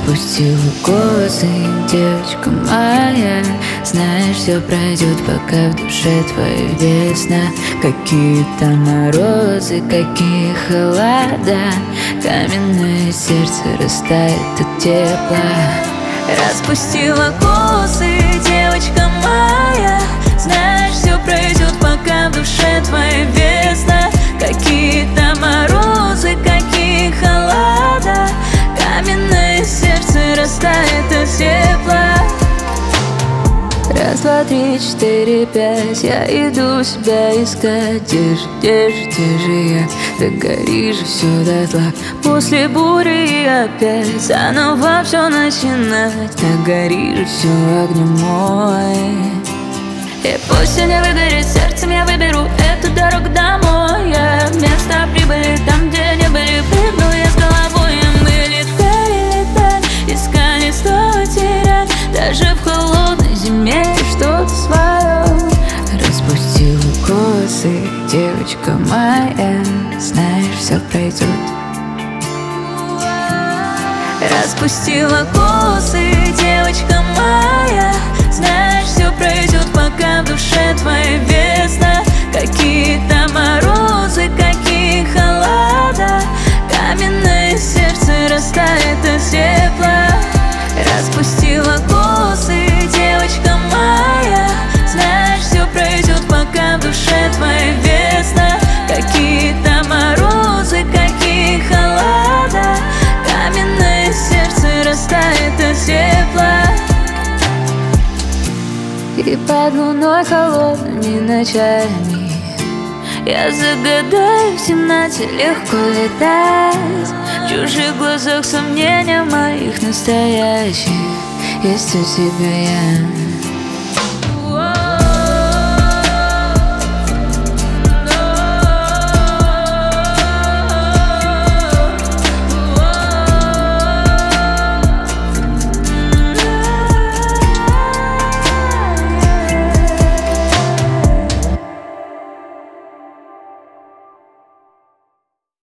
Распустила косы, девочка моя. Знаешь, все пройдет, пока в душе твоей весна. Какие-то морозы, какие холода, каменное сердце растает от тепла. Распустила косы, девочка моя. Знаешь, все пройдет, пока в душе твоей весна. Какие-то морозы, какие холода, каменное сердце растает от тепла. Раз, два, три, четыре, пять. Я иду себя искать. Где же я? Да гори же все дотла. После бури опять заново все начинать. Да гори же все огнем мой. И пусть не выгорит сердцем, я выберу эту дорогу домой. Я место прибыли там, где не были. Прыгну я с головой, и мы летали, искали, что терять. Даже в холодной зиме что-то свое. Распустила косы, девочка моя. Знаешь, все пройдет. Распустила косы, девочка моя. Знаешь, все пройдет, пока в душе твоей весна. Какие-то морозы, какие холода, каменное сердце растает от тепла. Распустила косы, девочка моя. Знаешь, все пройдет, пока в душе твоей весна. Какие-то морозы, какие холода, каменное сердце растает от тепла. И под луной холодными ночами я загадаю, в темноте легко летать. В чужих глазах сомнения моих настоящих есть у тебя я.